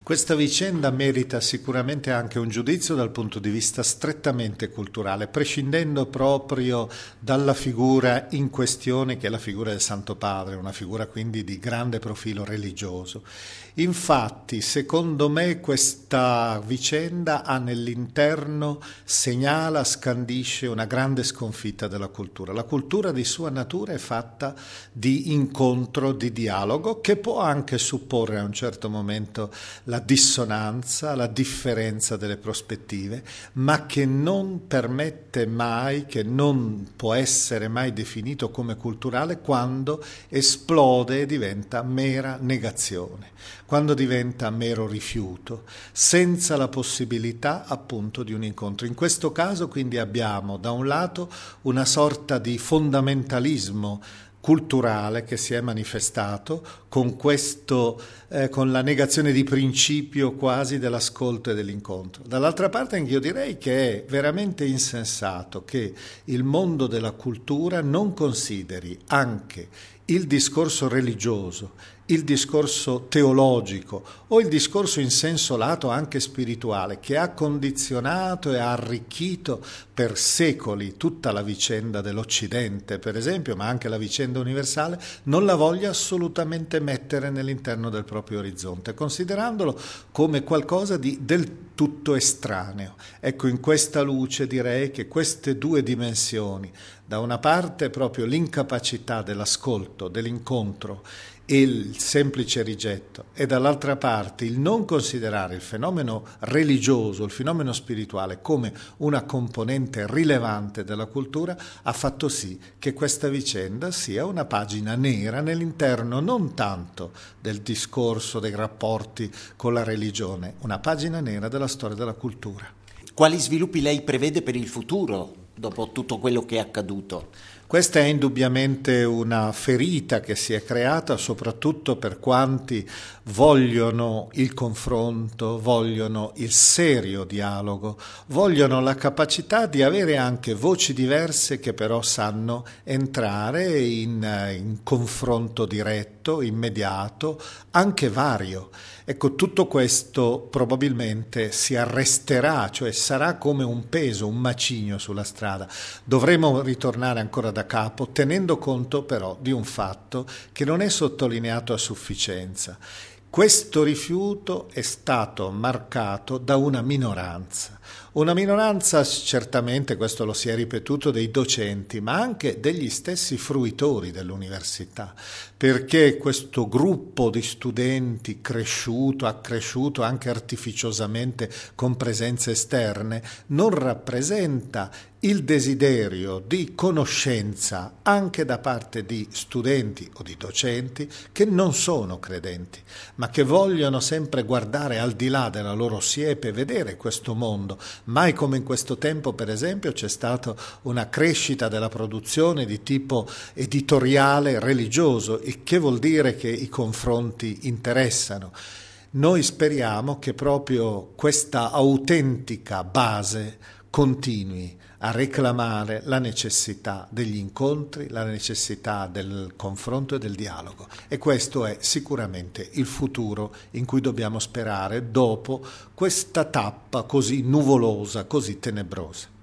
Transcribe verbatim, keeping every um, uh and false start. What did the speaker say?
Questa vicenda merita sicuramente anche un giudizio dal punto di vista strettamente culturale, prescindendo proprio dalla figura in questione, che è la figura del Santo Padre, una figura quindi di grande profilo religioso. Infatti, secondo me, questa vicenda ha nell'interno, segnala, scandisce una grande sconfitta della cultura. La cultura di sua natura è fatta di incontro, di dialogo, che può anche supporre a un certo momento la la dissonanza, la differenza delle prospettive, ma che non permette mai, che non può essere mai definito come culturale quando esplode e diventa mera negazione, quando diventa mero rifiuto, senza la possibilità appunto di un incontro. In questo caso quindi abbiamo da un lato una sorta di fondamentalismo culturale che si è manifestato con questo, eh, con la negazione di principio quasi dell'ascolto e dell'incontro. Dall'altra parte anch'io direi che è veramente insensato che il mondo della cultura non consideri anche il discorso religioso, il discorso teologico o il discorso in senso lato anche spirituale, che ha condizionato e ha arricchito per secoli tutta la vicenda dell'Occidente, per esempio, ma anche la vicenda universale, non la voglia assolutamente mettere nell'interno del proprio orizzonte, considerandolo come qualcosa di del tutto estraneo. Ecco, in questa luce direi che queste due dimensioni, da una parte proprio l'incapacità dell'ascolto, dell'incontro, e il semplice rigetto, e dall'altra parte il non considerare il fenomeno religioso, il fenomeno spirituale come una componente rilevante della cultura, ha fatto sì che questa vicenda sia una pagina nera nell'interno non tanto del discorso dei rapporti con la religione, una pagina nera della storia della cultura. Quali sviluppi lei prevede per il futuro dopo tutto quello che è accaduto? Questa è indubbiamente una ferita che si è creata soprattutto per quanti vogliono il confronto, vogliono il serio dialogo, vogliono la capacità di avere anche voci diverse che però sanno entrare in, in confronto diretto, immediato, anche vario. Ecco, tutto questo probabilmente si arresterà, cioè sarà come un peso, un macigno sulla strada. Dovremo ritornare ancora da capo, tenendo conto però di un fatto che non è sottolineato a sufficienza. Questo rifiuto è stato marcato da una minoranza, una minoranza certamente, questo lo si è ripetuto, dei docenti, ma anche degli stessi fruitori dell'università, perché questo gruppo di studenti cresciuto, accresciuto anche artificiosamente con presenze esterne, non rappresenta il desiderio di conoscenza anche da parte di studenti o di docenti che non sono credenti, ma che vogliono sempre guardare al di là della loro siepe, vedere questo mondo. Mai come in questo tempo, per esempio, c'è stata una crescita della produzione di tipo editoriale religioso, il che vuol dire che i confronti interessano. Noi speriamo che proprio questa autentica base continui a reclamare la necessità degli incontri, la necessità del confronto e del dialogo. E questo è sicuramente il futuro in cui dobbiamo sperare dopo questa tappa così nuvolosa, così tenebrosa.